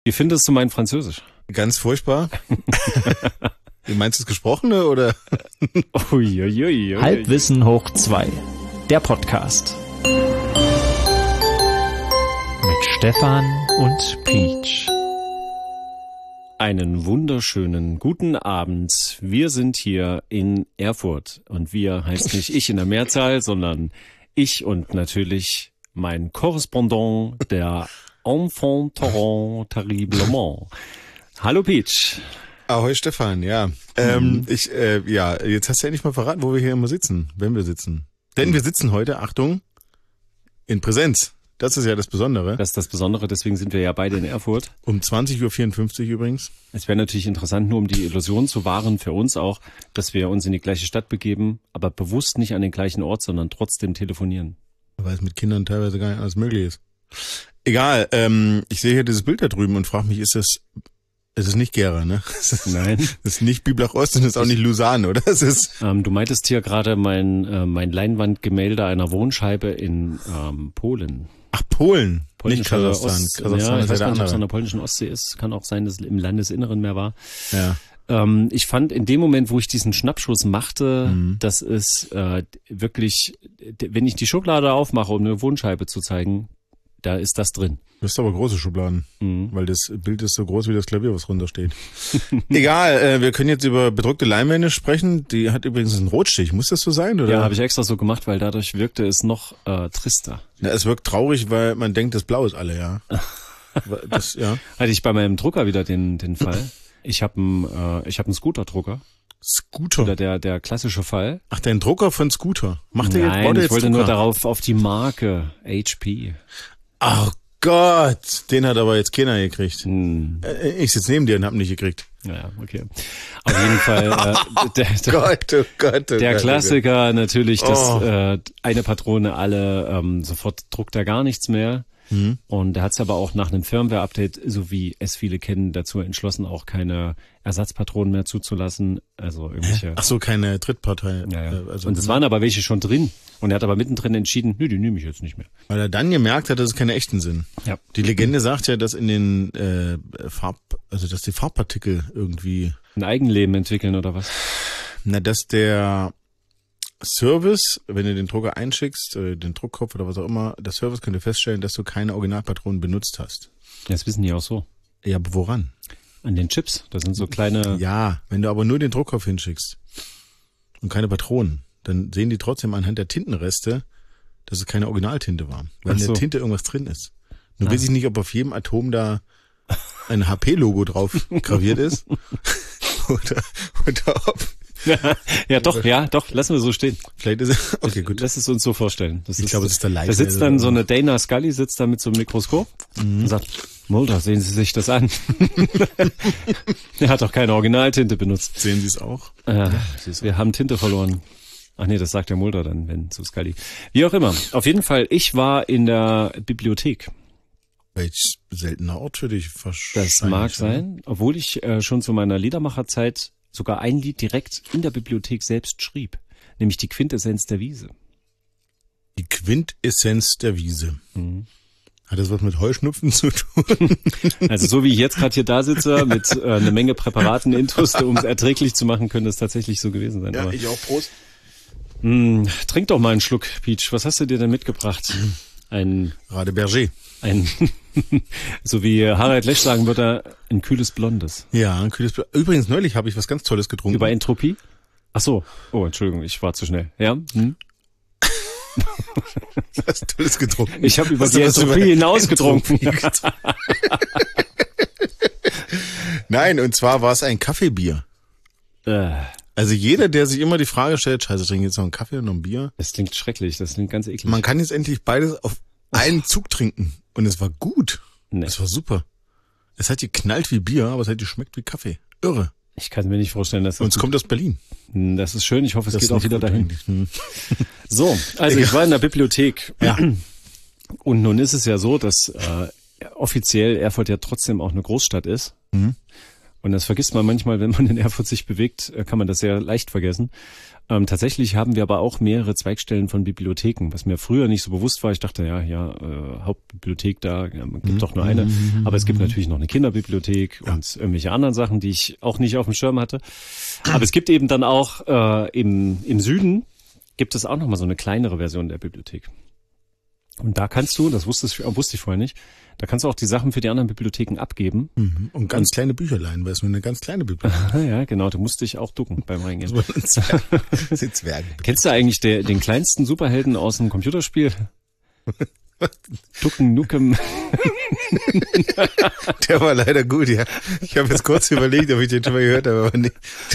Wie findest du mein Französisch? Ganz furchtbar. Du meinst das Gesprochene oder? Uiuiui. Halbwissen hoch 2, der Podcast. Mit Stefan und Peach. Einen wunderschönen guten Abend. Wir sind hier in Erfurt. Und wir heißt nicht ich in der Mehrzahl, sondern ich und natürlich mein Korrespondent, der Enfant terriblement. Hallo Peach. Ahoi Stefan, ja. Jetzt hast du ja nicht mal verraten, wo wir hier immer sitzen, wenn wir sitzen. Denn wir sitzen heute, Achtung, in Präsenz. Das ist ja das Besondere. Das ist das Besondere, deswegen sind wir ja beide in Erfurt. Um 20.54 Uhr übrigens. Es wäre natürlich interessant, nur um die Illusion zu wahren, für uns auch, dass wir uns in die gleiche Stadt begeben, aber bewusst nicht an den gleichen Ort, sondern trotzdem telefonieren. Weil es mit Kindern teilweise gar nicht alles möglich ist. Egal, ich sehe hier dieses Bild da drüben und frage mich, es ist nicht Gera, ne? Nein. Das ist nicht Biblach-Ost und es ist auch nicht Lausanne, oder? Es ist Du meintest hier gerade mein Leinwandgemälde einer Wohnscheibe in Polen. Ach, Polen, nicht Polnische Kasachstan. Ost- Kasachstan ja, ich ist weiß ja gar der nicht, ob es an andere. der polnischen Ostsee ist. Kann auch sein, dass es im Landesinneren mehr war. Ja. Ich fand in dem Moment, wo ich diesen Schnappschuss machte, das ist wirklich, wenn ich die Schublade aufmache, um eine Wohnscheibe zu zeigen, da ist das drin. Du hast aber große Schubladen, weil das Bild ist so groß wie das Klavier, was runtersteht. Egal, wir können jetzt über bedruckte Leinwände sprechen. Die hat übrigens einen Rotstich. Muss das so sein, oder? Ja, habe ich extra so gemacht, weil dadurch wirkte es noch trister. Ja, es wirkt traurig, weil man denkt, das Blau ist alle, ja. Das, ja. Hatte ich bei meinem Drucker wieder den Fall. Ich habe einen Scooter-Drucker. Scooter. Oder der klassische Fall. Ach, dein Drucker von Scooter. Baut er Nein, ich jetzt wollte Drucker? nur darauf auf die Marke HP. Ach Gott, den hat aber jetzt keiner gekriegt. Ich sitze neben dir und hab ihn nicht gekriegt. Ja, okay. Auf jeden Fall Gott, der Klassiker natürlich, dass eine Patrone sofort druckt er gar nichts mehr. Und er hat es aber auch nach einem Firmware-Update, so wie es viele kennen, dazu entschlossen, auch keine Ersatzpatronen mehr zuzulassen. Also irgendwelche. Ach so, keine Drittpartei. Ja. Also, Und es waren aber welche schon drin. Und er hat aber mittendrin entschieden, die nehme ich jetzt nicht mehr. weil er dann gemerkt hat, dass es keine echten sind. Ja. Die Legende sagt ja, dass in den dass die Farbpartikel irgendwie, Ein Eigenleben entwickeln oder was? dass der Service, wenn du den Drucker einschickst, den Druckkopf oder was auch immer, der Service könnte feststellen, dass du keine Originalpatronen benutzt hast. Das wissen die auch so. Ja, aber woran? An den Chips, das sind so kleine. Ja, wenn du aber nur den Druckkopf hinschickst und keine Patronen, dann sehen die trotzdem anhand der Tintenreste, dass es keine Originaltinte war, weil Ach in so. der Tinte irgendwas drin ist. Nur weiß ich nicht, ob auf jedem Atom da ein HP-Logo drauf graviert ist oder ob Ja, doch, lassen wir so stehen. vielleicht ist es, okay, gut. Lass es uns so vorstellen. Ich glaube, es ist der Live. Da sitzt dann so eine Dana Scully, sitzt da mit so einem Mikroskop und sagt, Mulder, sehen Sie sich das an. Er hat doch keine Originaltinte benutzt. Sehen Sie es auch? Wir haben Tinte verloren. Ach nee, das sagt der Mulder dann, wenn zu Scully. Wie auch immer. Auf jeden Fall, ich war in der Bibliothek. Welch seltener Ort für dich wahrscheinlich. Das mag sein, obwohl ich schon zu meiner Liedermacherzeit sogar ein Lied direkt in der Bibliothek selbst schrieb, nämlich die Quintessenz der Wiese. Die Quintessenz der Wiese. Hat das was mit Heuschnupfen zu tun? Also so wie ich jetzt gerade hier da sitze, mit einer Menge Präparaten intus, um es erträglich zu machen, könnte es tatsächlich so gewesen sein. Aber, ich auch. Prost. trink doch mal einen Schluck, Peach. Was hast du dir denn mitgebracht? Ein, Rade Berger. so wie Harald Lesch sagen würde, ein kühles Blondes. Ja, ein kühles Übrigens, neulich habe ich was ganz Tolles getrunken. Über Entropie? Ach so. Oh, Entschuldigung, ich war zu schnell. Ja? Was Tolles getrunken. Ich habe über Hast du die was Entropie über hinaus getrunken. Nein, und zwar war es ein Kaffeebier. Also jeder, der sich immer die Frage stellt, scheiße, trinke ich jetzt noch einen Kaffee und noch ein Bier? Das klingt schrecklich, das klingt ganz eklig. Man kann jetzt endlich beides auf einen Zug trinken. Und es war gut. Nee. Es war super. Es hat geknallt wie Bier, aber es hat geschmeckt wie Kaffee. Irre. Ich kann mir nicht vorstellen, dass Und es kommt aus Berlin. Das ist schön, ich hoffe, es Das geht ist auch nicht wieder gut dahin. eigentlich. So, also ich war in der Bibliothek. Ja. Und nun ist es ja so, dass offiziell Erfurt ja trotzdem auch eine Großstadt ist. Und das vergisst man manchmal, wenn man in Erfurt sich bewegt, kann man das sehr leicht vergessen. Tatsächlich haben wir aber auch mehrere Zweigstellen von Bibliotheken, was mir früher nicht so bewusst war. Ich dachte, Hauptbibliothek da, gibt doch nur eine. Aber es gibt natürlich noch eine Kinderbibliothek und irgendwelche anderen Sachen, die ich auch nicht auf dem Schirm hatte. Aber es gibt eben dann auch im Süden gibt es auch noch mal so eine kleinere Version der Bibliothek. Und da kannst du, das wusste ich vorher nicht, da kannst du auch die Sachen für die anderen Bibliotheken abgeben. Und ganz kleine Bücherlein, weil es nur eine ganz kleine Bibliothek ist. Ja, genau, du musst dich auch ducken beim Reingehen. sind Zwerge. Kennst du eigentlich den kleinsten Superhelden aus dem Computerspiel? Ducken Nukem. Der war leider gut, ja. Ich habe jetzt kurz überlegt, ob ich den schon mal gehört habe, aber nicht.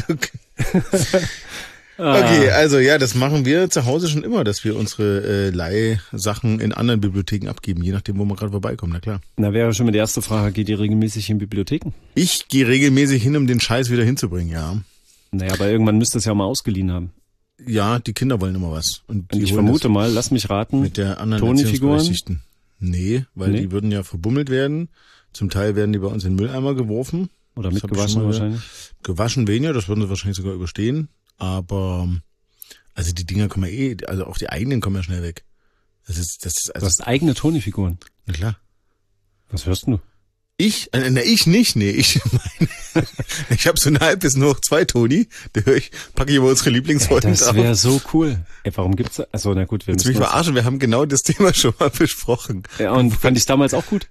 Okay, also ja, das machen wir zu Hause schon immer, dass wir unsere Leihsachen in anderen Bibliotheken abgeben, je nachdem, wo wir gerade vorbeikommen, na klar. Na, wäre schon mal die erste Frage, geht ihr regelmäßig in Bibliotheken? Ich gehe regelmäßig hin, um den Scheiß wieder hinzubringen, ja. Naja, aber irgendwann müsst ihr es ja mal ausgeliehen haben. Ja, die Kinder wollen immer was. Und ich vermute mal, lass mich raten, mit der anderen Toni-Figuren? Nee, weil die würden ja verbummelt werden. Zum Teil werden die bei uns in den Mülleimer geworfen. Oder mitgewaschen wahrscheinlich. Gewaschen weniger, das würden sie wahrscheinlich sogar überstehen. Aber, also die Dinger kommen ja also auch die eigenen kommen ja schnell weg. Das ist also. Du hast eigene Toni-Figuren. Na klar. Was hörst du? Ich nicht, nee, ich habe so 1,5 bis nur 2 Toni, packe ich über unsere Lieblingsfolgen drauf. Das wäre so cool. Ey, warum gibt's, also na gut, wir müssen mich verarschen, wir haben genau das Thema schon mal besprochen. Ja, und fand ich damals auch gut.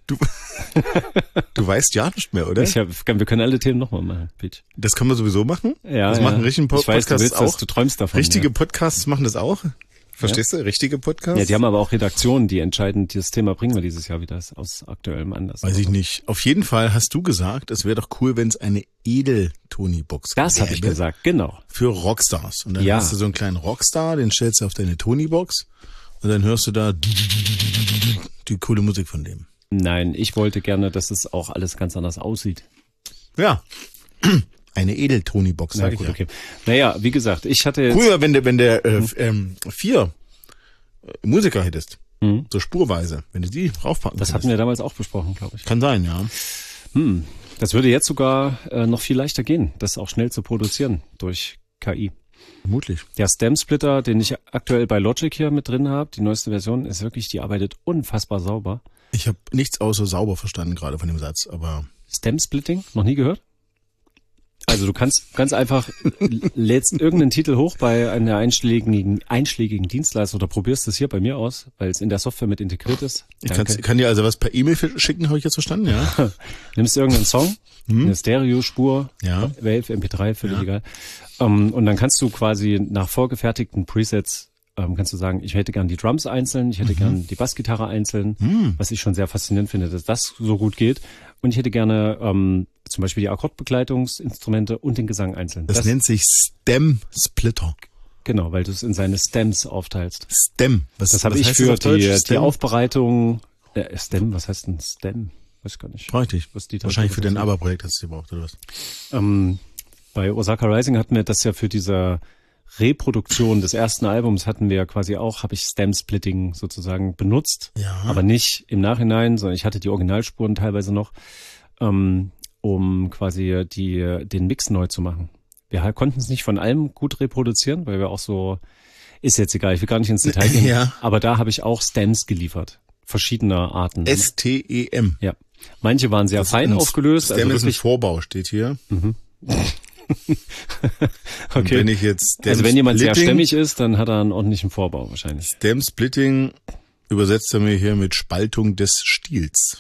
Du weißt ja nicht mehr, oder? Wir können alle Themen nochmal machen, Peach. Das kann man sowieso machen? Ja. Das machen richtige Podcasts du willst, auch. Du träumst davon. Richtige Podcasts machen das auch? Verstehst du? Richtige Podcasts? Ja, die haben aber auch Redaktionen, die entscheiden, das Thema bringen wir dieses Jahr wieder aus aktuellem Anlass. Weiß ich nicht. Auf jeden Fall hast du gesagt, es wäre doch cool, wenn es eine Edel-Toni-Box gäbe. Das habe ich gesagt, genau. Für Rockstars. Und dann hast du so einen kleinen Rockstar, den stellst du auf deine Toni-Box und dann hörst du da die coole Musik von dem. Nein, ich wollte gerne, dass es auch alles ganz anders aussieht. Ja. Eine Edel-Toni-Box, sag ich ja. Okay. Naja, wie gesagt, ich hatte jetzt... Cool, wenn der 4 Musiker hättest, so spurweise, wenn du die raufpacken Das hatten wir damals auch besprochen, glaube ich. Kann sein, ja. Das würde jetzt sogar noch viel leichter gehen, das auch schnell zu produzieren durch KI. Vermutlich. Der Stem-Splitter, den ich aktuell bei Logic hier mit drin habe, die neueste Version, ist wirklich, die arbeitet unfassbar sauber. Ich habe nichts außer sauber verstanden gerade von dem Satz, aber... Stem-Splitting? Noch nie gehört? Also du kannst ganz einfach, lädst irgendeinen Titel hoch bei einer einschlägigen Dienstleister oder probierst es hier bei mir aus, weil es in der Software mit integriert ist. Ich kann dir also was per E-Mail schicken, habe ich jetzt verstanden, ja? Nimmst irgendeinen Song, eine Stereospur, Wave, MP3, völlig egal. Und dann kannst du quasi nach vorgefertigten Presets kannst du sagen, ich hätte gern die Drums einzeln, ich hätte gern die Bassgitarre einzeln, was ich schon sehr faszinierend finde, dass das so gut geht. Und ich hätte gerne zum Beispiel die Akkordbegleitungsinstrumente und den Gesang einzeln. Das nennt sich Stem-Splitter. Genau, weil du es in seine Stems aufteilst. Stem. Das habe ich für die Aufbereitung. Stem, was heißt denn Stem? Weiß gar nicht. Richtig. Wahrscheinlich für dein ABBA-Projekt hast du gebraucht, oder was? Bei Osaka Rising hatten wir das ja für diese Reproduktion des ersten Albums hatten wir quasi auch, habe ich Stem-Splitting sozusagen benutzt, aber nicht im Nachhinein, sondern ich hatte die Originalspuren teilweise noch, um quasi den Mix neu zu machen. Wir konnten es nicht von allem gut reproduzieren, weil wir auch so, ist jetzt egal, ich will gar nicht ins Detail gehen, aber da habe ich auch Stems geliefert, verschiedener Arten. STEM. Ja, manche waren sehr fein aufgelöst. Stem ist ein Vorbau, steht hier. Okay. Wenn ich jetzt also wenn jemand sehr stämmig ist, dann hat er einen ordentlichen Vorbau wahrscheinlich. Stem-Splitting übersetzt er mir hier mit Spaltung des Stils.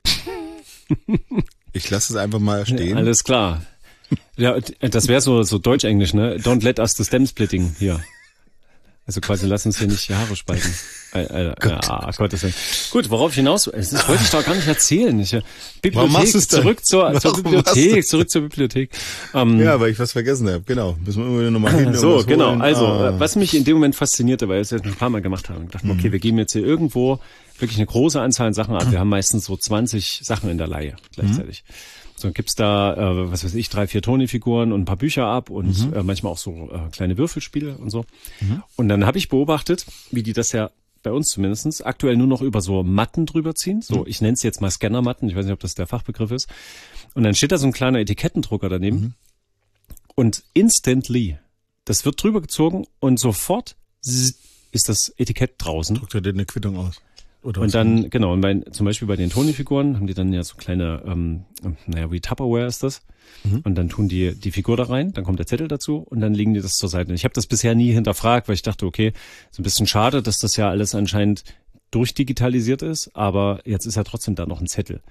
Ich lasse es einfach mal stehen. Ja, alles klar. Ja, das wäre so Deutsch-Englisch, ne? Don't let us the Stem-Splitting hier. Also quasi lass uns hier nicht die Haare spalten. Gottes Willen. Gut, worauf ich hinaus? Das wollte ich doch gar nicht erzählen. Bibliothek, zurück zur Bibliothek. Ja, weil ich was vergessen habe. Genau. Müssen wir immer nochmal hin. So, genau. Also, was mich in dem Moment faszinierte, weil wir es jetzt ein paar Mal gemacht haben, ich dachte, okay, wir geben jetzt hier irgendwo wirklich eine große Anzahl an Sachen ab. Wir haben meistens so 20 Sachen in der Leihe gleichzeitig. So gibt's da, 3, 4 Toni-Figuren und ein paar Bücher ab und manchmal auch so kleine Würfelspiele und so. Und dann habe ich beobachtet, wie die das ja bei uns zumindest aktuell nur noch über so Matten drüber ziehen. So, ich nenne es jetzt mal Scannermatten. Ich weiß nicht, ob das der Fachbegriff ist. Und dann steht da so ein kleiner Etikettendrucker daneben und instantly, das wird drüber gezogen und sofort ist das Etikett draußen. Druckt er dir eine Quittung aus? Oder Und dann, genau, und zum Beispiel bei den Toni-Figuren haben die dann ja so kleine, wie Tupperware ist das. Und dann tun die Figur da rein, dann kommt der Zettel dazu und dann legen die das zur Seite. Ich habe das bisher nie hinterfragt, weil ich dachte, okay, ist ein bisschen schade, dass das ja alles anscheinend durchdigitalisiert ist, aber jetzt ist ja trotzdem da noch ein Zettel.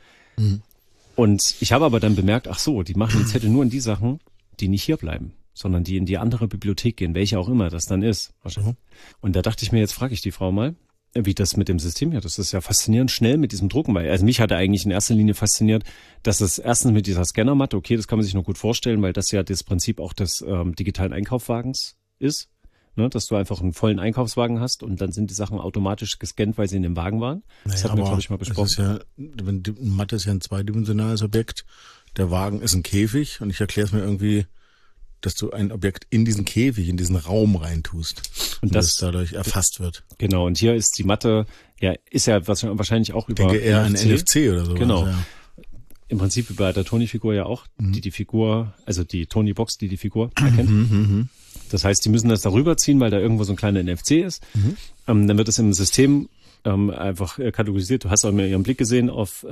Und ich habe aber dann bemerkt, ach so, die machen die Zettel nur in die Sachen, die nicht hier bleiben, sondern die in die andere Bibliothek gehen, welche auch immer das dann ist. Und da dachte ich mir, jetzt frage ich die Frau mal, wie das mit dem System hier, das ist ja faszinierend schnell mit diesem Drucken, weil, also mich hatte eigentlich in erster Linie fasziniert, dass es erstens mit dieser Scannermatte, okay, das kann man sich nur gut vorstellen, weil das ja das Prinzip auch des digitalen Einkaufswagens ist, ne, dass du einfach einen vollen Einkaufswagen hast und dann sind die Sachen automatisch gescannt, weil sie in dem Wagen waren. Das hatten wir, glaube ich, mal besprochen. Das ist ja, Mathe ist ja ein zweidimensionales Objekt, der Wagen ist ein Käfig und ich erkläre es mir irgendwie, dass du ein Objekt in diesen Käfig, in diesen Raum reintust und das dadurch erfasst wird. Genau, und hier ist die Matte, ist ja wahrscheinlich auch über Ich denke eher ein NFC oder so. Genau. Ja. Im Prinzip wie bei der Toni-Figur ja auch, die Figur, also die Toni-Box, die Figur erkennt. Das heißt, die müssen das darüber ziehen, weil da irgendwo so ein kleiner NFC ist. Dann wird es im System einfach kategorisiert. Du hast auch mal ihren Blick gesehen, auf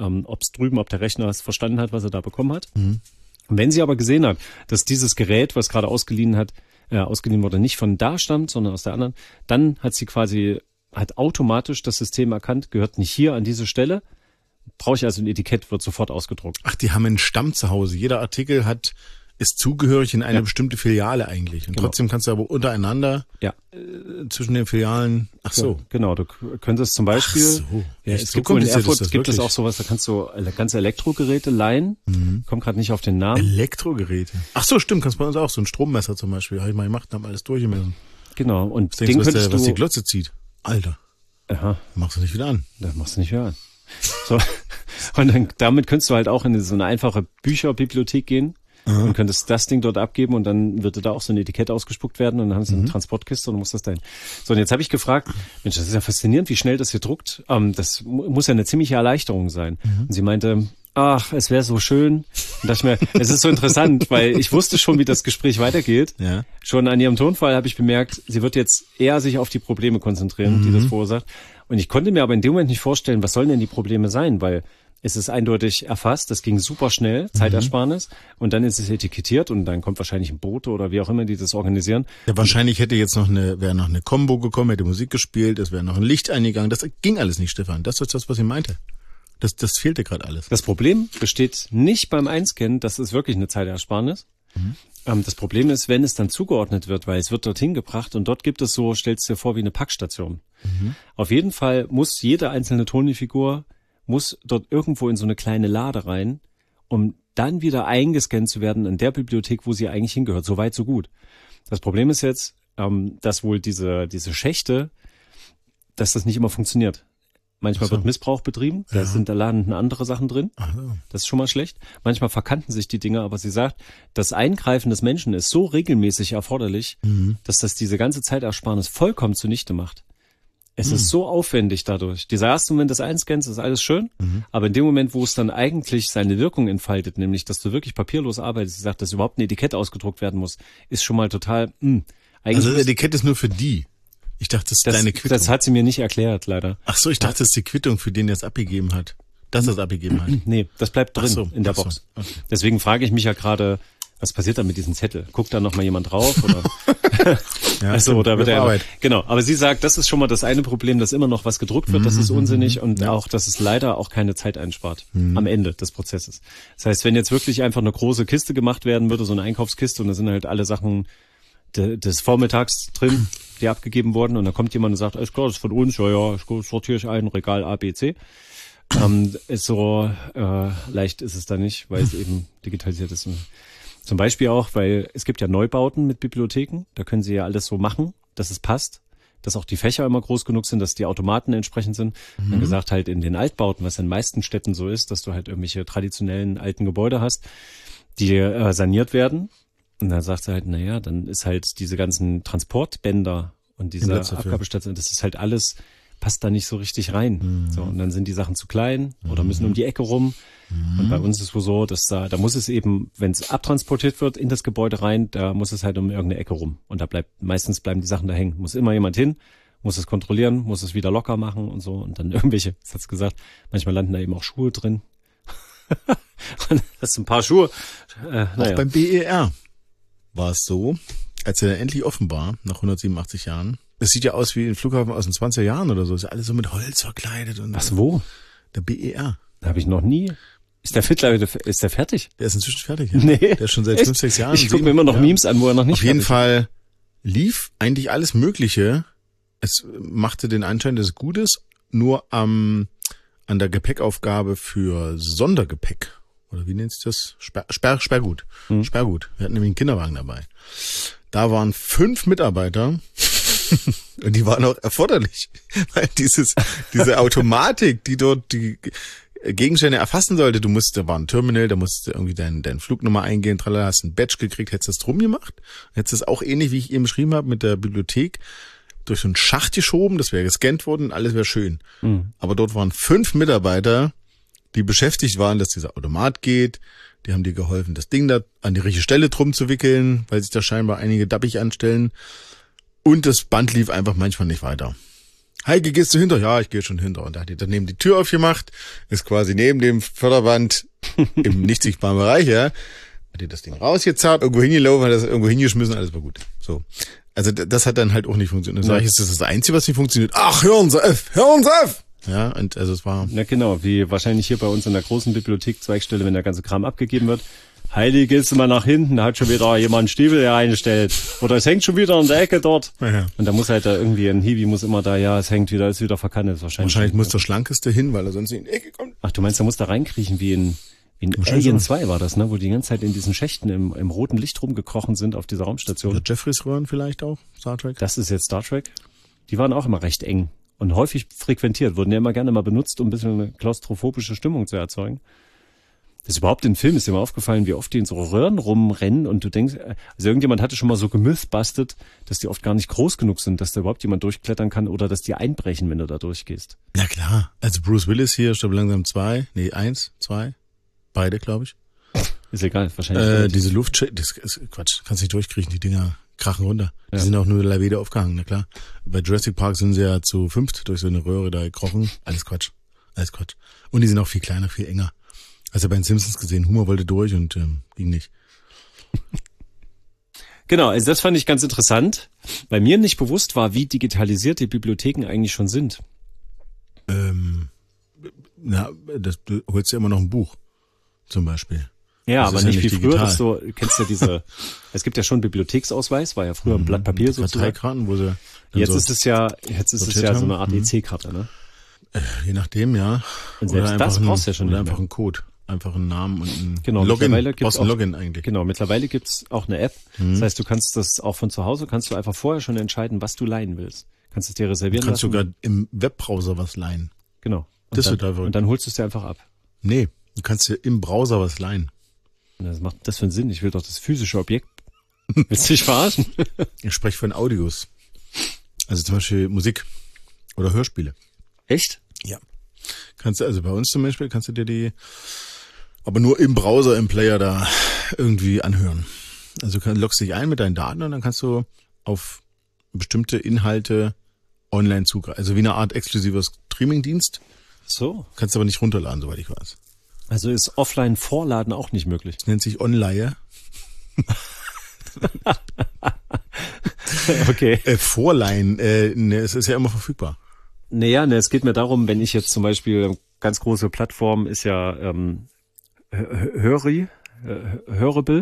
ob der Rechner es verstanden hat, was er da bekommen hat. Wenn sie aber gesehen hat, dass dieses Gerät, was gerade ausgeliehen wurde, nicht von da stammt, sondern aus der anderen, dann hat sie hat automatisch das System erkannt, gehört nicht hier an diese Stelle, brauche ich also ein Etikett, wird sofort ausgedruckt. Ach, die haben einen Stamm zu Hause. Jeder Artikel ist zugehörig in eine bestimmte Filiale eigentlich. Und trotzdem kannst du aber untereinander zwischen den Filialen, ach so. Ja, genau, du könntest zum Beispiel, es gibt in Erfurt gibt es auch sowas, da kannst du ganze Elektrogeräte leihen. Komm gerade nicht auf den Namen. Elektrogeräte? Ach so, stimmt, kannst bei uns auch. So ein Strommesser zum Beispiel, habe ich mal gemacht, haben alles durchgemessen. Genau, und den könntest du, was die Glotze zieht. Alter. Aha. Machst du nicht wieder an. Das machst du nicht wieder an. So. Und dann, damit könntest du halt auch in so eine einfache Bücherbibliothek gehen. Und könntest das Ding dort abgeben und dann würde da auch so ein Etikett ausgespuckt werden und dann haben sie eine Transportkiste und du musst das dahin. So, und jetzt habe ich gefragt, Mensch, das ist ja faszinierend, wie schnell das hier druckt. Das muss ja eine ziemliche Erleichterung sein. Und sie meinte, ach, es wäre so schön. Und dachte ich mir, es ist so interessant, weil ich wusste schon, wie das Gespräch weitergeht. Ja. Schon an ihrem Tonfall habe ich bemerkt, sie wird jetzt eher sich auf die Probleme konzentrieren, die das verursacht. Und ich konnte mir aber in dem Moment nicht vorstellen, was sollen denn die Probleme sein, weil es ist eindeutig erfasst, das ging super schnell, Zeitersparnis, und dann ist es etikettiert und dann kommt wahrscheinlich ein Bote oder wie auch immer, die das organisieren. Ja, wahrscheinlich wäre noch eine Combo gekommen, hätte Musik gespielt, es wäre noch ein Licht eingegangen. Das ging alles nicht, Stefan. Das ist das, was ich meinte. Das fehlte gerade alles. Das Problem besteht nicht beim Einscannen, das ist wirklich eine Zeitersparnis. Das Problem ist, wenn es dann zugeordnet wird, weil es wird dorthin gebracht und dort gibt es so, stellst du dir vor, wie eine Packstation. Auf jeden Fall muss jede einzelne Toni-Figur muss dort irgendwo in so eine kleine Lade rein, um dann wieder eingescannt zu werden in der Bibliothek, wo sie eigentlich hingehört. So weit, so gut. Das Problem ist jetzt, dass wohl diese Schächte, dass das nicht immer funktioniert. Manchmal wird Missbrauch betrieben, da landen andere Sachen drin. Das ist schon mal schlecht. Manchmal verkanten sich die Dinge, aber sie sagt, das Eingreifen des Menschen ist so regelmäßig erforderlich, dass das diese ganze Zeitersparnis vollkommen zunichte macht. Es ist so aufwendig dadurch. Dieser erste Moment des Einscans ist alles schön, aber in dem Moment, wo es dann eigentlich seine Wirkung entfaltet, nämlich, dass du wirklich papierlos arbeitest, sie sagt, dass überhaupt ein Etikett ausgedruckt werden muss, ist schon mal total, Also das Etikett ist nur für die. Ich dachte, das ist deine Quittung. Das hat sie mir nicht erklärt, leider. Ach so, ich dachte, das ist die Quittung, für den er es abgegeben hat. Dass er es abgegeben hat. Nee, das bleibt drin in der Box. Okay. Deswegen frage ich mich ja gerade, was passiert da mit diesem Zettel? Guckt da noch mal jemand drauf oder? Ja, also, oder wird Arbeit. Genau, aber sie sagt, das ist schon mal das eine Problem, dass immer noch was gedruckt wird, das ist unsinnig und auch, dass es leider auch keine Zeit einspart am Ende des Prozesses. Das heißt, wenn jetzt wirklich einfach eine große Kiste gemacht werden würde, so eine Einkaufskiste und da sind halt alle Sachen des Vormittags drin, die abgegeben wurden und dann kommt jemand und sagt, alles klar, das ist von uns, ja, sortiere ich ein, Regal A, B, C. Ist so leicht ist es da nicht, weil es eben digitalisiert ist. Zum Beispiel auch, weil es gibt ja Neubauten mit Bibliotheken, da können sie ja alles so machen, dass es passt, dass auch die Fächer immer groß genug sind, dass die Automaten entsprechend sind. Dann gesagt halt in den Altbauten, was in den meisten Städten so ist, dass du halt irgendwelche traditionellen alten Gebäude hast, die saniert werden. Und dann sagt sie halt, dann ist halt diese ganzen Transportbänder und diese Abgabestation, das ist halt alles passt da nicht so richtig rein. So, und dann sind die Sachen zu klein oder müssen um die Ecke rum. Und bei uns ist es so, dass da muss es eben, wenn es abtransportiert wird in das Gebäude rein, da muss es halt um irgendeine Ecke rum. Und meistens bleiben die Sachen da hängen. Muss immer jemand hin, muss es kontrollieren, muss es wieder locker machen und so. Und dann irgendwelche, das hat's gesagt, manchmal landen da eben auch Schuhe drin. Und das sind ein paar Schuhe. Auch beim BER war es so, als er dann endlich offen war, nach 187 Jahren. Das sieht ja aus wie ein Flughafen aus den 20er Jahren oder so. Ist ja alles so mit Holz verkleidet. Und was, wo? Der BER. Da habe ich noch nie. Ist der fertig? Der ist inzwischen fertig. Ja. Nee. Der ist schon seit 5, 6 Jahren. Ich gucke mir immer noch Memes an, wo er noch nicht Auf jeden Fall lief eigentlich alles Mögliche. Es machte den Anschein, dass es gut ist, nur an der Gepäckaufgabe für Sondergepäck. Oder wie nennt sich das? Sperrgut. Sperrgut. Wir hatten nämlich einen Kinderwagen dabei. Da waren 5 Mitarbeiter und die waren auch erforderlich, weil diese Automatik, die dort die Gegenstände erfassen sollte, da war ein Terminal, da musst du irgendwie deine Flugnummer eingehen, tralala, hast ein Badge gekriegt, hättest du das drum gemacht, hättest du das auch ähnlich, wie ich eben beschrieben habe, mit der Bibliothek durch so einen Schacht geschoben, das wäre gescannt worden, alles wäre schön. Aber dort waren 5 Mitarbeiter, die beschäftigt waren, dass dieser Automat geht. Die haben dir geholfen, das Ding da an die richtige Stelle drum zu wickeln, weil sich da scheinbar einige dappig anstellen. Und das Band lief einfach manchmal nicht weiter. Heike, gehst du hinter? Ja, ich gehe schon hinter. Und da hat die daneben die Tür aufgemacht, ist quasi neben dem Förderband im nicht sichtbaren Bereich, ja. Hat die das Ding rausgezerrt, irgendwo hingelaufen, hat das irgendwo hingeschmissen, alles war gut. So. Also das hat dann halt auch nicht funktioniert. Dann sage ich, ist das Einzige, was nicht funktioniert? Ach, hören Sie auf! Ja, und also es war... Na genau, wie wahrscheinlich hier bei uns in der großen Bibliothek Zweigstelle, wenn der ganze Kram abgegeben wird. Heidi, gehst du mal nach hinten, da hat schon wieder jemand einen Stiefel reingestellt. Oder es hängt schon wieder in der Ecke dort. Ja. Und da muss halt da irgendwie ein Hiwi muss immer da, ja, es hängt wieder, ist wieder verkannt. Wahrscheinlich muss der Schlankeste hin, weil er sonst in die Ecke kommt. Ach, du meinst, der muss da reinkriechen wie in Alien 2 war das, ne? Wo die ganze Zeit in diesen Schächten im roten Licht rumgekrochen sind auf dieser Raumstation. Oder Jeffreys Röhren vielleicht auch, Star Trek. Das ist jetzt Star Trek. Die waren auch immer recht eng. Und häufig frequentiert, wurden ja immer gerne mal benutzt, um ein bisschen eine klaustrophobische Stimmung zu erzeugen. Das ist überhaupt im Film, ist dir mal aufgefallen, wie oft die in so Röhren rumrennen und du denkst, also irgendjemand hatte schon mal so gemythbustet, dass die oft gar nicht groß genug sind, dass da überhaupt jemand durchklettern kann oder dass die einbrechen, wenn du da durchgehst. Na klar, also Bruce Willis hier, Stirb langsam 1, 2, beide, glaube ich. Ist egal, wahrscheinlich. Diese Luft, das ist Quatsch, kannst nicht durchkriechen, die Dinger krachen runter. Die sind auch nur Lawede aufgehangen, na klar. Bei Jurassic Park sind sie ja zu 5 durch so eine Röhre da gekrochen. Alles Quatsch. Und die sind auch viel kleiner, viel enger. Also bei den Simpsons gesehen, Humor wollte durch und ging nicht. Genau, also das fand ich ganz interessant, weil mir nicht bewusst war, wie digitalisiert die Bibliotheken eigentlich schon sind. Du holst ja immer noch ein Buch, zum Beispiel. Ja, das aber nicht wie früher, dass du kennst ja es gibt ja schon Bibliotheksausweis, war ja früher ein Blatt Papier sozusagen. Karteikarten, wo sie jetzt ist es ja so eine Art EC-Karte, ne? Je nachdem, ja. Und selbst das brauchst du ja schon nicht mehr. Einfach ein Code, einfach einen Namen und ein Login. Brauchst ein Login eigentlich. Genau, mittlerweile gibt's auch eine App. Das heißt, du kannst das auch von zu Hause, kannst du einfach vorher schon entscheiden, was du leihen willst. Kannst es dir reservieren lassen. Du kannst sogar im Webbrowser was leihen. Genau. Und dann holst du es dir einfach ab. Nee, du kannst dir im Browser was leihen. Was macht das für einen Sinn? Ich will doch das physische Objekt. Willst du dich verarschen? Ich spreche von Audios. Also zum Beispiel Musik oder Hörspiele. Echt? Ja. Also bei uns zum Beispiel kannst du dir die, aber nur im Browser, im Player da irgendwie anhören. Also du loggst dich ein mit deinen Daten und dann kannst du auf bestimmte Inhalte online zugreifen. Also wie eine Art exklusiver Streamingdienst. So. Kannst aber nicht runterladen, soweit ich weiß. Also ist Offline-Vorladen auch nicht möglich. Das nennt sich Online. Okay. Vorleihen, es ist ja immer verfügbar. Naja, es geht mir darum, wenn ich jetzt zum Beispiel, ganz große Plattform ist ja Hörable.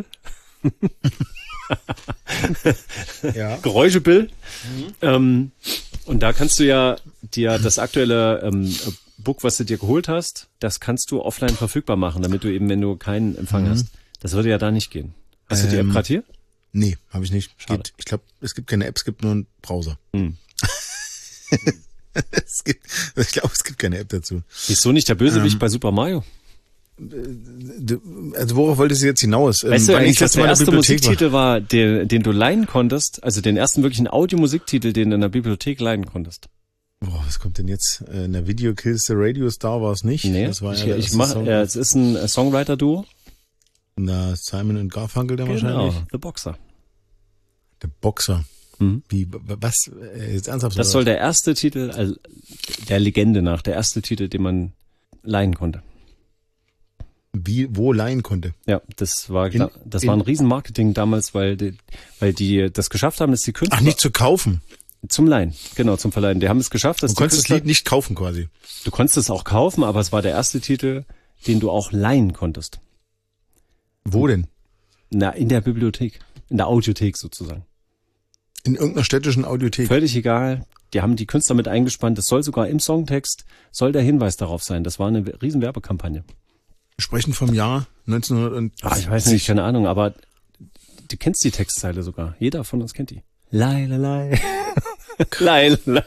Ja. Geräuschebill. Und da kannst du ja dir das aktuelle Book, was du dir geholt hast, das kannst du offline verfügbar machen, damit du eben, wenn du keinen Empfang hast. Das würde ja da nicht gehen. Hast du die App gerade hier? Nee, habe ich nicht. Schade. Ich glaube, es gibt keine App, es gibt nur einen Browser. Ich glaube, es gibt keine App dazu. Wieso nicht der Bösewicht bei Super Mario? Also worauf wolltest du jetzt hinaus? Weißt du eigentlich, dass der erste Musiktitel war, den du leihen konntest, also den ersten wirklichen Audiomusiktitel, den du in der Bibliothek leihen konntest? Oh, was kommt denn jetzt? Na, Video Kills the Radio Star war es nicht. Nee, das war es ist ein Songwriter-Duo. Na, Simon und Garfunkel dann Genau, wahrscheinlich. The Boxer. Der Boxer. Mhm. Wie, was? Jetzt ernsthaft? Das soll der erste Titel, also der Legende nach, der erste Titel, den man leihen konnte. Wo leihen konnte? Ja, das war ein Riesenmarketing damals, weil die das geschafft haben, dass die Künstler... Ach, nicht zu kaufen. Zum Leihen, genau, zum Verleihen. Die haben es geschafft, dass du konntest das Lied nicht kaufen quasi. Du konntest es auch kaufen, aber es war der erste Titel, den du auch leihen konntest. Wo denn? Na, in der Bibliothek, in der Audiothek sozusagen. In irgendeiner städtischen Audiothek? Völlig egal. Die haben die Künstler mit eingespannt. Es soll sogar im Songtext, soll der Hinweis darauf sein. Das war eine riesen Werbekampagne. Wir sprechen vom Jahr 1900 ich weiß nicht, keine Ahnung, aber du kennst die Textzeile sogar. Jeder von uns kennt die. Lei, lei, lei. Lei, lei.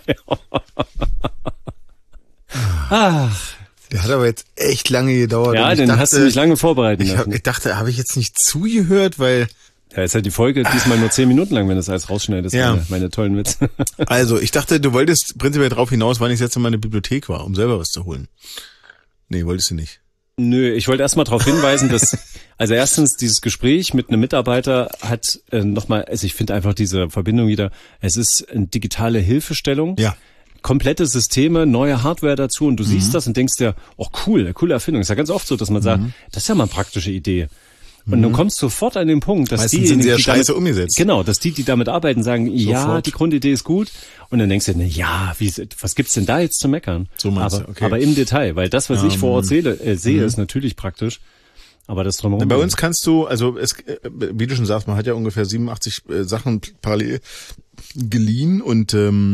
Ach. Der hat aber jetzt echt lange gedauert. Ja, den hast du nicht lange vorbereitet lassen. Ich dachte, habe ich jetzt nicht zugehört, weil... Ja, ist halt die Folge diesmal nur 10 Minuten lang, wenn du das alles rausschneidest, ja. meine tollen Witze. Also, ich dachte, du wolltest prinzipiell drauf hinaus, wann ich jetzt in meine Bibliothek war, um selber was zu holen. Nee, wolltest du nicht. Nö, ich wollte erstmal darauf hinweisen, dass, also erstens, dieses Gespräch mit einem Mitarbeiter hat nochmal, also ich finde einfach diese Verbindung wieder, es ist eine digitale Hilfestellung. Ja. Komplette Systeme, neue Hardware dazu und du siehst das und denkst dir, oh cool, coole Erfindung. Ist ja ganz oft so, dass man sagt, das ist ja mal eine praktische Idee. Und du kommst sofort an den Punkt, dass meistens sind sie ja scheiße umgesetzt. Genau, dass die damit arbeiten, sagen, ja, Sofort. die Grundidee ist gut. Und dann denkst du, na ja, was gibt's denn da jetzt zu meckern? So meinst du, okay. Aber im Detail, weil das, was ich vor Ort sehe, ist natürlich praktisch. Aber das drumherum. Bei uns kannst du, also wie du schon sagst, man hat ja ungefähr 87 Sachen parallel geliehen und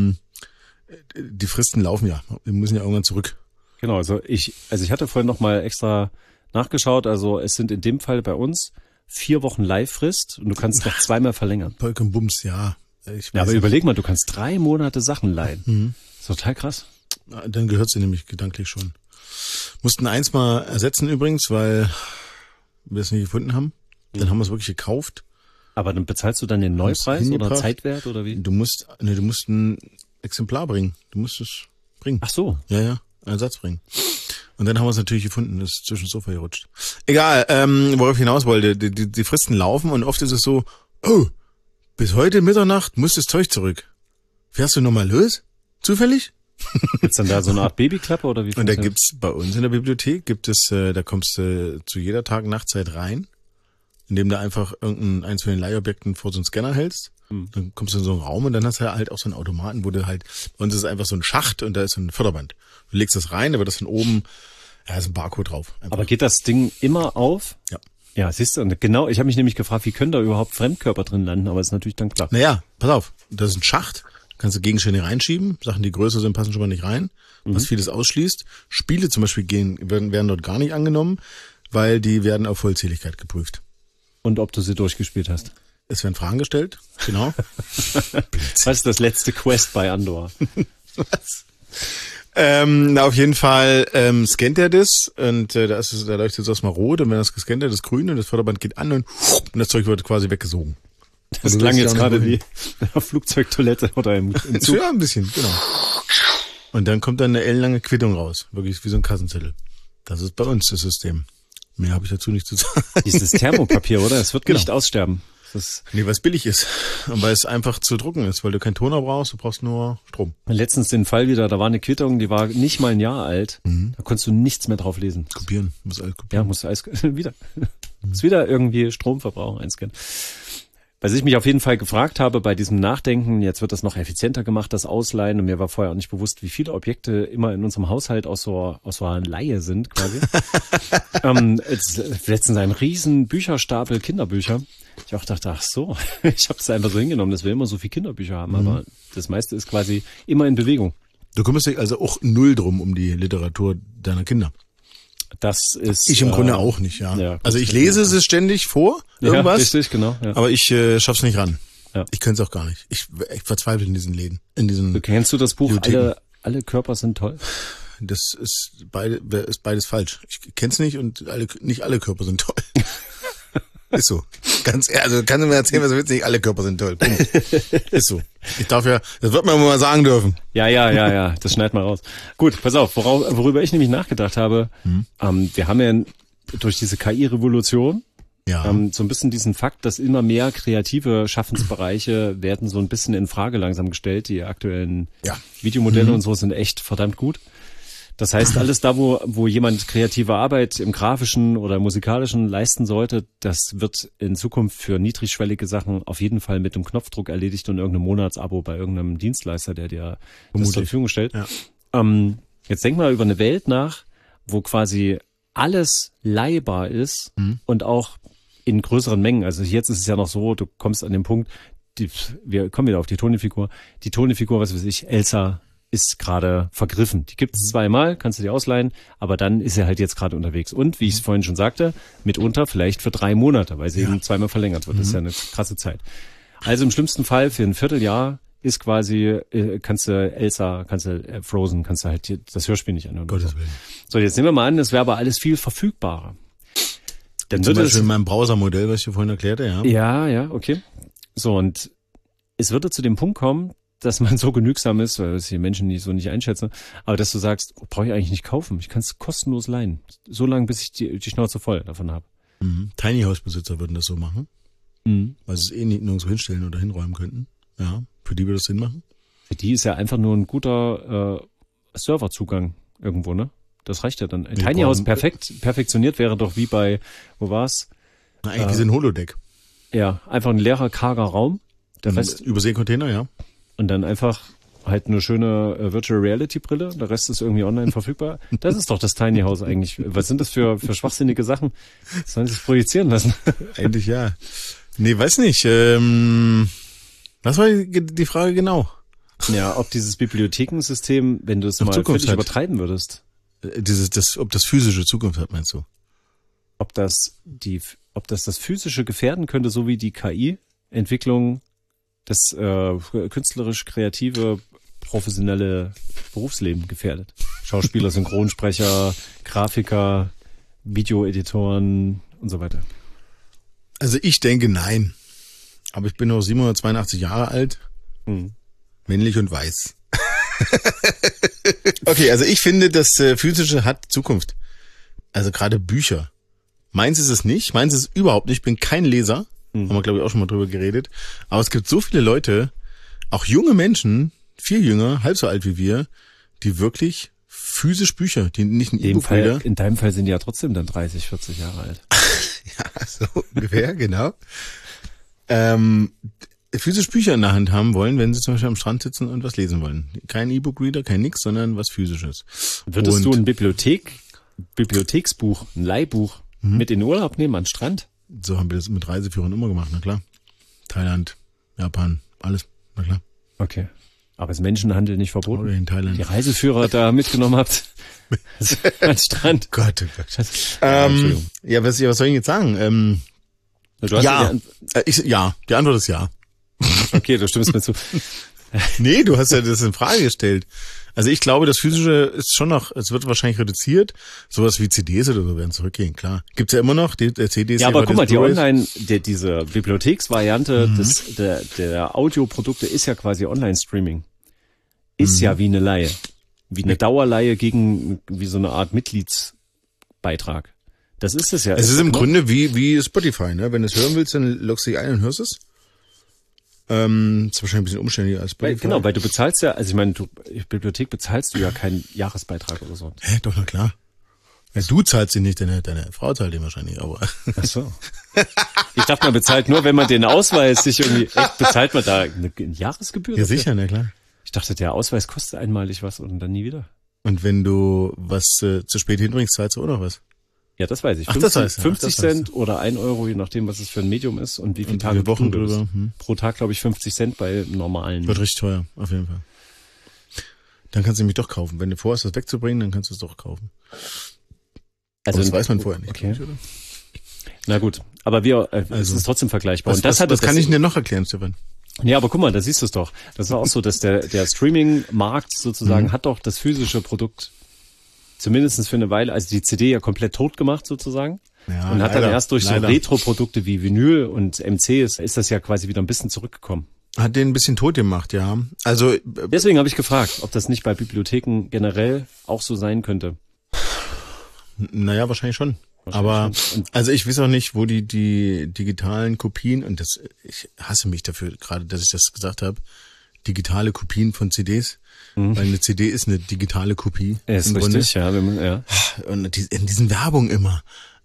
die Fristen laufen ja. Wir müssen ja irgendwann zurück. Genau, also ich hatte vorhin noch mal extra nachgeschaut, also es sind in dem Fall bei uns 4 Wochen Leihfrist und du kannst noch 2-mal verlängern. Polk und Bums, ja. Ja, aber überleg mal, du kannst 3 Monate Sachen leihen. Das ist total krass. Dann gehört sie nämlich gedanklich schon. Mussten 1 mal ersetzen übrigens, weil wir es nicht gefunden haben. Dann haben wir es wirklich gekauft. Aber dann bezahlst du dann den Neupreis oder Zeitwert oder wie? Du musst ein Exemplar bringen. Du musst es bringen. Ach so. Ja, einen Ersatz bringen. Und dann haben wir es natürlich gefunden, das ist zwischen Sofa gerutscht. Egal, worauf ich hinaus wollte, die Fristen laufen und oft ist es so, oh, bis heute Mitternacht muss das Zeug zurück. Fährst du nochmal los? Zufällig? Gibt's dann da so eine Art Babyklappe oder wie? Und da gibt's bei uns in der Bibliothek, da kommst du zu jeder Tag-Nachtzeit rein, indem du einfach eins von den Leihobjekten vor so einen Scanner hältst. Dann kommst du in so einen Raum und dann hast du halt auch so einen Automaten, wo du halt, bei uns ist einfach so ein Schacht und da ist so ein Förderband. Du legst das rein, da wird das von oben, ist ein Barcode drauf. Einfach. Aber geht das Ding immer auf? Ja. Ja, siehst du, und genau, ich habe mich nämlich gefragt, wie können da überhaupt Fremdkörper drin landen, aber ist natürlich dann klar. Naja, pass auf, das ist ein Schacht, kannst du Gegenstände reinschieben, Sachen, die größer sind, passen schon mal nicht rein, was vieles ausschließt. Spiele zum Beispiel werden dort gar nicht angenommen, weil die werden auf Vollzähligkeit geprüft. Und ob du sie durchgespielt hast. Es werden Fragen gestellt, genau. Was ist das letzte Quest bei Andor? Was? Auf jeden Fall scannt er das und da leuchtet es erstmal rot und wenn das gescannt hat, das grün und das Förderband geht an und das Zeug wird quasi weggesogen. Das klang jetzt gerade wie eine Flugzeugtoilette oder im Zug. Ja, ein bisschen, genau. Und dann kommt dann eine ellenlange Quittung raus, wirklich wie so ein Kassenzettel. Das ist bei uns das System. Mehr habe ich dazu nicht zu sagen. Dieses Thermopapier, oder? Es wird nicht aussterben. Nee, weil es billig ist. Und weil es einfach zu drucken ist, weil du keinen Toner brauchst, du brauchst nur Strom. Letztens den Fall wieder, da war eine Quittung, die war nicht mal ein Jahr alt. Da konntest du nichts mehr drauf lesen. Kopieren, musst alles kopieren. Ja, musst du alles wieder. Ist wieder irgendwie Stromverbrauch einscannen. Was ich mich auf jeden Fall gefragt habe bei diesem Nachdenken, jetzt wird das noch effizienter gemacht, das Ausleihen, und mir war vorher auch nicht bewusst, wie viele Objekte immer in unserem Haushalt aus so einer Leihe sind, quasi. Letztens ein riesen Bücherstapel Kinderbücher. Ich auch dachte, ach so, ich habe es einfach so hingenommen, dass wir immer so viel Kinderbücher haben, aber das meiste ist quasi immer in Bewegung. Du kümmerst dich also auch null drum um die Literatur deiner Kinder. Das ist ich im Grunde auch nicht, ja. Also ich lese es ständig vor, irgendwas. Ja, richtig, genau. Ja. Aber ich schaff's nicht ran. Ja. Ich könnte es auch gar nicht. Ich verzweifle in diesen Läden, Kennst du das Buch Alle Körper sind toll? Das ist beides falsch. Ich kenn's nicht und nicht alle Körper sind toll. Ist so. Ganz ehrlich, also kannst du mir erzählen, was du willst, nicht alle Körper sind toll. Punkt. Ist so. Ich darf ja, das wird man mal sagen dürfen. Ja, das schneid mal raus. Gut, pass auf, worüber ich nämlich nachgedacht habe, wir haben ja durch diese KI-Revolution so ein bisschen diesen Fakt, dass immer mehr kreative Schaffensbereiche werden so ein bisschen in Frage langsam gestellt. Die aktuellen Videomodelle und so sind echt verdammt gut. Das heißt, alles da, wo jemand kreative Arbeit im Grafischen oder musikalischen leisten sollte, das wird in Zukunft für niedrigschwellige Sachen auf jeden Fall mit einem Knopfdruck erledigt und irgendeinem Monatsabo bei irgendeinem Dienstleister, der dir das zur Verfügung stellt. Ja. Jetzt denk mal über eine Welt nach, wo quasi alles leihbar ist und auch in größeren Mengen. Also jetzt ist es ja noch so, du kommst an den Punkt, wir kommen wieder auf die Toni-Figur. Die Toni-Figur, was weiß ich, Elsa ist gerade vergriffen. Die gibt es zweimal, kannst du dir ausleihen, aber dann ist er halt jetzt gerade unterwegs. Und, wie ich es vorhin schon sagte, mitunter vielleicht für 3 Monate, weil sie eben zweimal verlängert wird. Das ist ja eine krasse Zeit. Also im schlimmsten Fall für ein Vierteljahr ist quasi, kannst du Elsa, kannst du Frozen, kannst du halt das Hörspiel nicht anhören. Gottes Willen. So, jetzt nehmen wir mal an, das wäre aber alles viel verfügbarer. Dann Zum Beispiel in meinem Browsermodell, was ich dir vorhin erklärte, Ja, okay. So, und es würde zu dem Punkt kommen, dass man so genügsam ist, weil ich die Menschen nicht einschätze, aber dass du sagst, brauche ich eigentlich nicht kaufen, ich kann es kostenlos leihen. So lange, bis ich die Schnauze voll davon habe. Tiny House Besitzer würden das so machen, weil sie es nirgendwo hinstellen oder hinräumen könnten. Ja, für die würde das Sinn machen. Für die ist ja einfach nur ein guter Serverzugang irgendwo, ne? Das reicht ja dann. Ein Tiny House perfektioniert wäre doch wie bei, wo war's? Na, eigentlich wie so ein Holodeck. Ja, einfach ein leerer, karger Raum. Der Rest Überseekontainer, ja. Und dann einfach halt eine schöne Virtual Reality Brille. Der Rest ist irgendwie online verfügbar. Das ist doch das Tiny House eigentlich. Was sind das für schwachsinnige Sachen? Sollen sie sich projizieren lassen? Eigentlich ja. Nee, weiß nicht. Was war die Frage genau? Ja, ob dieses Bibliothekensystem, wenn du es mal völlig übertreiben würdest. Ob das physische Zukunft hat, meinst du? Ob das physische gefährden könnte, so wie die KI-Entwicklung das künstlerisch kreative, professionelle Berufsleben gefährdet. Schauspieler, Synchronsprecher, Grafiker, Videoeditoren und so weiter. Also ich denke nein. Aber ich bin noch 782 Jahre alt, männlich und weiß. Okay, also ich finde, das Physische hat Zukunft. Also gerade Bücher. Meins ist es nicht, meins ist es überhaupt nicht. Ich bin kein Leser. Haben wir, glaube ich, auch schon mal drüber geredet. Aber es gibt so viele Leute, auch junge Menschen, viel jünger, halb so alt wie wir, die wirklich physisch Bücher, die nicht ein E-Book wieder. In deinem Fall sind die ja trotzdem dann 30, 40 Jahre alt. Ja, so ungefähr, genau. Physisch Bücher in der Hand haben wollen, wenn sie zum Beispiel am Strand sitzen und was lesen wollen. Kein E-Book-Reader, kein nix, sondern was Physisches. Würdest du ein Bibliotheksbuch, ein Leihbuch mit in den Urlaub nehmen, an den Strand? So haben wir das mit Reiseführern immer gemacht, na klar. Thailand, Japan, alles, na klar. Okay. Aber ist Menschenhandel nicht verboten? Oder in Thailand. Die Reiseführer da mitgenommen habt? An Strand. Gott, oh Gott. Ja, was soll ich denn jetzt sagen? Du hast die Antwort ist ja. Okay, du stimmst mir zu. Nee, du hast ja das in Frage gestellt. Also ich glaube, das Physische ist schon noch, es wird wahrscheinlich reduziert. Sowas wie CDs oder so werden zurückgehen, klar. Gibt's ja immer noch, die CDs. Ja, aber guck mal, diese Bibliotheksvariante der Audioprodukte ist ja quasi Online-Streaming. Ist ja wie eine Leihe. Wie eine Dauerleihe gegen, wie so eine Art Mitgliedsbeitrag. Das ist es ja. Es ist im Grunde wie Spotify, ne? Wenn du es hören willst, dann loggst du dich ein und hörst es. Ist wahrscheinlich ein bisschen umständlicher als Spotify. Weil du bezahlst ja, also ich meine, Bibliothek bezahlst du ja keinen Jahresbeitrag oder so. Hä, doch, na klar. Ja, du zahlst ihn nicht, deine Frau zahlt ihn wahrscheinlich, aber. Ach so. Ich dachte, man bezahlt nur, wenn man den Ausweis sich irgendwie, echt, bezahlt man da eine Jahresgebühr? Ja, sicher, na klar. Ich dachte, der Ausweis kostet einmalig was und dann nie wieder. Und wenn du was zu spät hinbringst, zahlst du auch noch was? Ja, das weiß ich. 50 Cent oder 1 Euro, je nachdem, was es für ein Medium ist und wie viele Tage Wochen drüber. Pro Tag, glaube ich, 50 Cent bei normalen. Wird richtig teuer, auf jeden Fall. Dann kannst du nämlich doch kaufen. Wenn du vorhast, das wegzubringen, dann kannst du es doch kaufen. Also aber das weiß man vorher nicht. Okay. Oder? Na gut, aber es ist trotzdem vergleichbar. Was kann ich denn noch erklären, Stefan? Ja, aber guck mal, da siehst du es doch. Das ist auch so, dass der Streaming-Markt sozusagen hat doch das physische Produkt zumindest für eine Weile, also die CD ja komplett tot gemacht sozusagen. Ja, und hat dann erst durch so leider. Retro-Produkte wie Vinyl und MC ist das ja quasi wieder ein bisschen zurückgekommen. Hat den ein bisschen tot gemacht, ja. Also Deswegen habe ich gefragt, ob das nicht bei Bibliotheken generell auch so sein könnte. naja, wahrscheinlich schon. Aber also ich weiß auch nicht, wo die digitalen Kopien, und das, ich hasse mich dafür gerade, dass ich das gesagt habe, digitale Kopien von CDs, weil eine CD ist eine digitale Kopie. Ist im richtig, ja. Ja. Und in diesen Werbungen immer,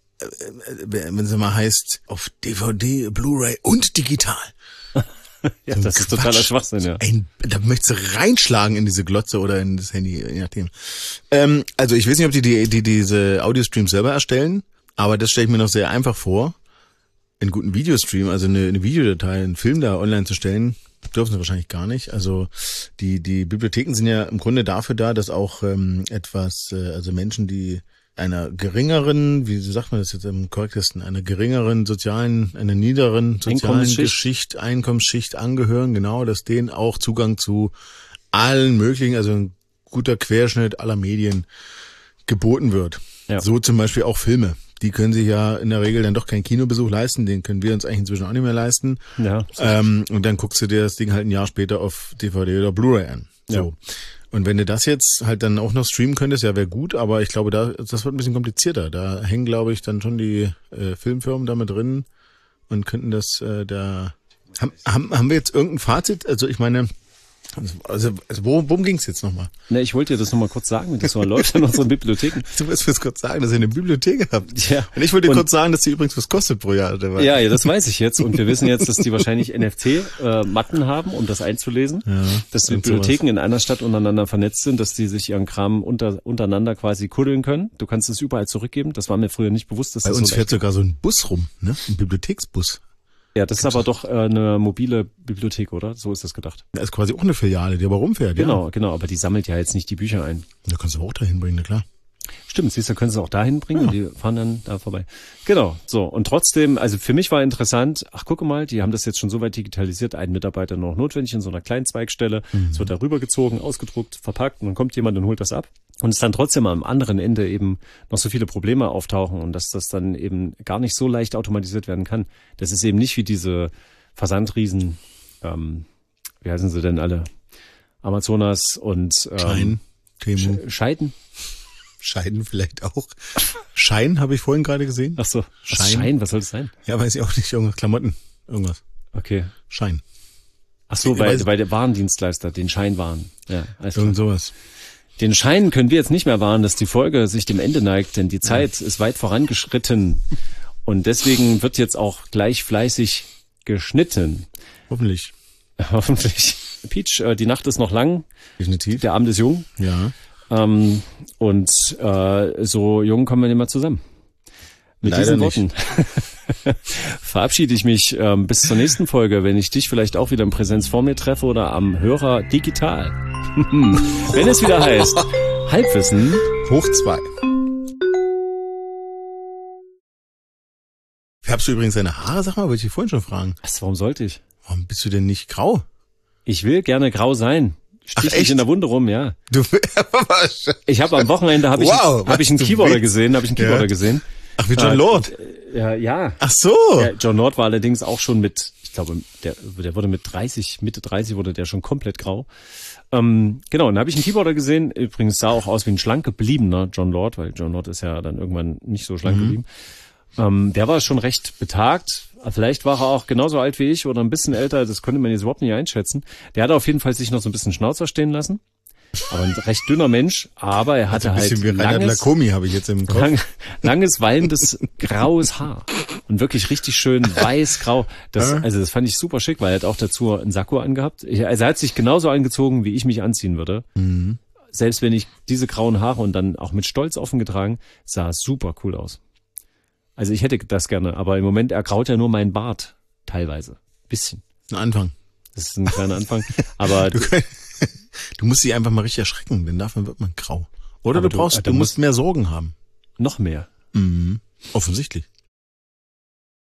wenn es mal heißt, auf DVD, Blu-ray und digital. Ja, das ist totaler Schwachsinn, ja. Da möchtest du reinschlagen in diese Glotze oder in das Handy, je nachdem. Also ich weiß nicht, ob die diese Audio-Streams selber erstellen, aber das stelle ich mir noch sehr einfach vor, einen guten Videostream, also eine Videodatei, einen Film da online zu stellen, dürfen sie wahrscheinlich gar nicht. Also die Bibliotheken sind ja im Grunde dafür da, dass auch also Menschen, die einer geringeren, wie sagt man das jetzt am korrektesten, einer niederen sozialen Einkommensschicht angehören, genau, dass denen auch Zugang zu allen möglichen, also ein guter Querschnitt aller Medien geboten wird. Ja. So zum Beispiel auch Filme. Die können sich ja in der Regel dann doch keinen Kinobesuch leisten, den können wir uns eigentlich inzwischen auch nicht mehr leisten. Ja. Und dann guckst du dir das Ding halt ein Jahr später auf DVD oder Blu-ray an. So. Ja. Und wenn du das jetzt halt dann auch noch streamen könntest, ja, wäre gut, aber ich glaube, das wird ein bisschen komplizierter. Da hängen, glaube ich, dann schon die Filmfirmen da mit drin und könnten das haben wir jetzt irgendein Fazit? Also ich meine, worum ging's jetzt nochmal? Ne, ich wollte dir das nochmal kurz sagen, wie das so läuft in unseren Bibliotheken. Du wirst mir kurz sagen, dass ihr eine Bibliothek habt. Ja. Und ich wollte dir kurz sagen, dass die übrigens was kostet pro Jahr. Ja, das weiß ich jetzt. Und wir wissen jetzt, dass die wahrscheinlich NFC-Matten haben, um das einzulesen. Ja, dass die Bibliotheken in einer Stadt untereinander vernetzt sind, dass die sich ihren Kram untereinander quasi kuddeln können. Du kannst es überall zurückgeben. Das war mir früher nicht bewusst. Dass Bei das uns so fährt sogar so ein Bus rum, ne? Ein Bibliotheksbus. Ja, das ist aber doch eine mobile Bibliothek, oder? So ist das gedacht. Das ist quasi auch eine Filiale, die aber rumfährt, Genau, ja. genau. Aber die sammelt ja jetzt nicht die Bücher ein. Da kannst du auch dahin bringen, na klar. Stimmt, siehst du, können sie auch dahin bringen und die fahren dann da vorbei. Genau, so. Und trotzdem, also für mich war interessant, gucke mal, die haben das jetzt schon so weit digitalisiert, ein Mitarbeiter noch notwendig in so einer kleinen Zweigstelle. Es wird da rübergezogen, ausgedruckt, verpackt und dann kommt jemand und holt das ab. Und es dann trotzdem am anderen Ende eben noch so viele Probleme auftauchen und dass das dann eben gar nicht so leicht automatisiert werden kann. Das ist eben nicht wie diese Versandriesen, wie heißen sie denn alle? Amazonas und Temu. Scheiden vielleicht auch. Schein habe ich vorhin gerade gesehen. Ach so, Schein, was soll das sein? Ja, weiß ich auch nicht, irgendwas, Klamotten, irgendwas. Okay. Schein. Ach so, weil der Warendienstleister, den Scheinwaren. Ja, alles klar. Irgend sowas. Den Schein können wir jetzt nicht mehr wahren, dass die Folge sich dem Ende neigt, denn die Zeit ist weit vorangeschritten. Und deswegen wird jetzt auch gleich fleißig geschnitten. Hoffentlich. Hoffentlich. Peach, die Nacht ist noch lang. Definitiv. Der Abend ist jung. Ja. Und so jung kommen wir nicht mehr zusammen. Mit Leider diesen Worten verabschiede ich mich bis zur nächsten Folge, wenn ich dich vielleicht auch wieder in Präsenz vor mir treffe oder am Hörer digital. Wenn es wieder heißt, Halbwissen hoch 2. Färbst du übrigens deine Haare? Sag mal, wollte ich dich vorhin schon fragen. Was, warum sollte ich? Warum bist du denn nicht grau? Ich will gerne grau sein. Stich dich in der Wunde rum, ja. Ich habe am Wochenende habe ich einen Keyboarder gesehen, Ach, wie John Lord. Ja. Ach so. Ja, John Lord war allerdings auch schon mit, ich glaube, der wurde mit 30, Mitte 30 wurde der schon komplett grau. Genau, und da habe ich einen Keyboarder gesehen, übrigens sah auch aus wie ein schlank gebliebener John Lord, weil John Lord ist ja dann irgendwann nicht so schlank geblieben. Der war schon recht betagt. Vielleicht war er auch genauso alt wie ich oder ein bisschen älter, das konnte man jetzt überhaupt nicht einschätzen. Der hatte auf jeden Fall sich noch so ein bisschen Schnauzer stehen lassen. Aber ein recht dünner Mensch, aber er hatte halt ein bisschen wie Reinhard Lacomi habe ich jetzt im Kopf. Langes, wallendes, graues Haar. Und wirklich richtig schön weiß-grau. Das fand ich super schick, weil er hat auch dazu einen Sakko angehabt. Also er hat sich genauso angezogen, wie ich mich anziehen würde. Mhm. Selbst wenn ich diese grauen Haare und dann auch mit Stolz offen getragen, sah es super cool aus. Also ich hätte das gerne, aber im Moment ergraut ja nur mein Bart. Teilweise. Bisschen. Ein Anfang. Das ist ein kleiner Anfang. Aber du musst dich einfach mal richtig erschrecken, denn davon wird man grau. Oder du musst mehr Sorgen haben. Noch mehr. Mhm. Offensichtlich.